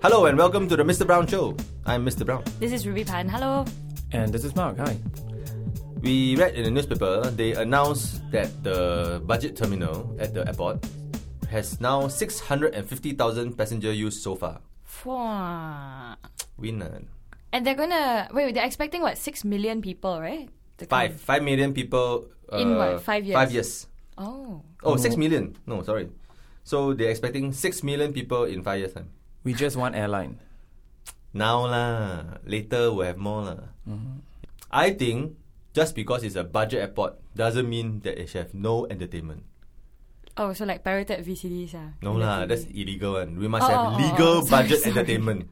Hello and welcome to the Mr. Brown Show. I'm Mr. Brown. This is Ruby Pan. Hello. And this is Mark. Hi. We read in the newspaper, they announced that the budget terminal at the airport has now 650,000 passenger use so far. Wow. Winner. And they're gonna... Wait, they're expecting what? 6 million people, right? 5 million people... in what? 5 years? 5 years. Oh. Oh, 6 million. No, sorry. So they're expecting 6 million people in 5 years' time. We just one airline. Now lah. Later we'll have more lah. I think just because it's a budget airport doesn't mean that it should have no entertainment. Oh, so like pirated VCDs, No lah, that's illegal one. We must have legal budget entertainment.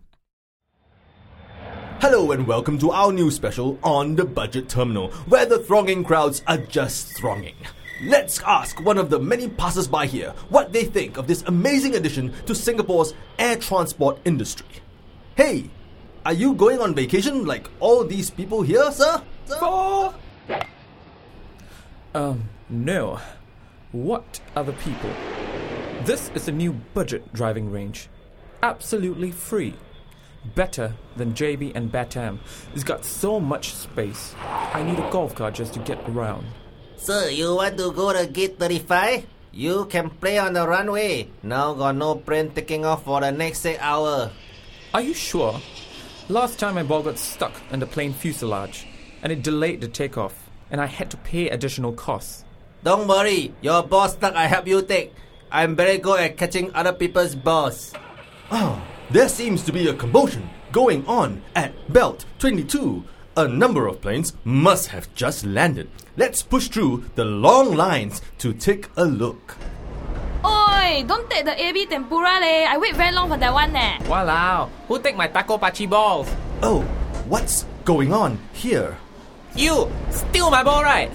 Hello and welcome to our new special on the budget terminal, where the thronging crowds are just thronging. Let's ask one of the many passers-by here what they think of this amazing addition to Singapore's air transport industry. Hey, are you going on vacation like all these people here, sir? No. What other people? This is a new budget driving range. Absolutely free. Better than JB and Batam. It's got so much space. I need a golf cart just to get around. Sir, you want to go to gate 35? You can play on the runway. Now got no plane taking off for the next 8 hours. Are you sure? Last time my ball got stuck in the plane fuselage, and it delayed the takeoff, and I had to pay additional costs. Don't worry, your ball stuck, I help you take. I'm very good at catching other people's balls. Oh, there seems to be a commotion going on at Belt 22. A number of planes must have just landed. Let's push through the long lines to take a look. Oi, don't take the AB tempura leh. I wait very long for that one eh. Walao, who take my taco pachi balls? Oh, what's going on here? You steal my ball, right?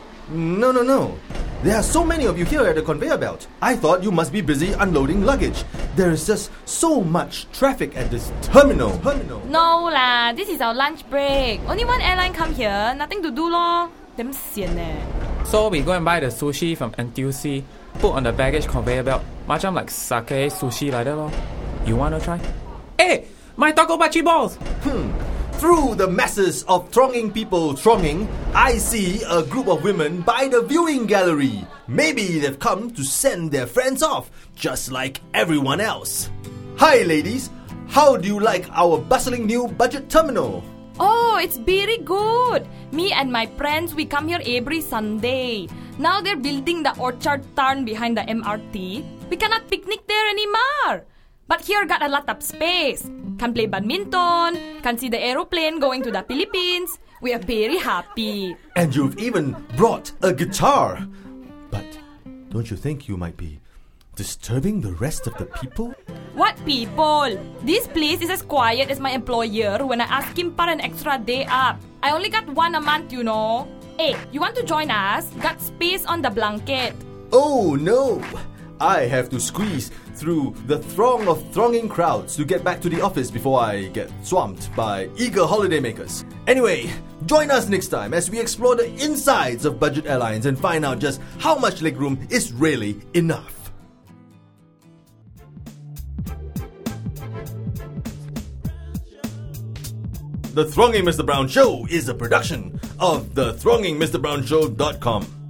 No. There are so many of you here at the conveyor belt. I thought you must be busy unloading luggage. There is just so much traffic at this terminal. No lah, this is our lunch break. Only one airline come here, nothing to do lor. Damn sian eh. So we go and buy the sushi from NTUC, put on the baggage conveyor belt, macam like sake sushi like that lor. You wanna try? Hey, my taco pachi balls! Through the masses of thronging people thronging, I see a group of women by the viewing gallery. Maybe they've come to send their friends off, just like everyone else. Hi ladies, how do you like our bustling new budget terminal? Oh, it's very good. Me and my friends, we come here every Sunday. Now they're building the orchard town behind the MRT. We cannot picnic there anymore. But here got a lot of space. Can play badminton, can see the aeroplane going to the Philippines. We are very happy. And you've even brought a guitar. But don't you think you might be disturbing the rest of the people? What people? This place is as quiet as my employer when I ask him for an extra day up. I only got one a month, you know. Hey, you want to join us? Got space on the blanket. Oh no! I have to squeeze through the throng of thronging crowds to get back to the office before I get swamped by eager holidaymakers. Anyway, join us next time as we explore the insides of budget airlines and find out just how much legroom is really enough. The Thronging Mr. Brown Show is a production of the throngingmrbrownshow.com.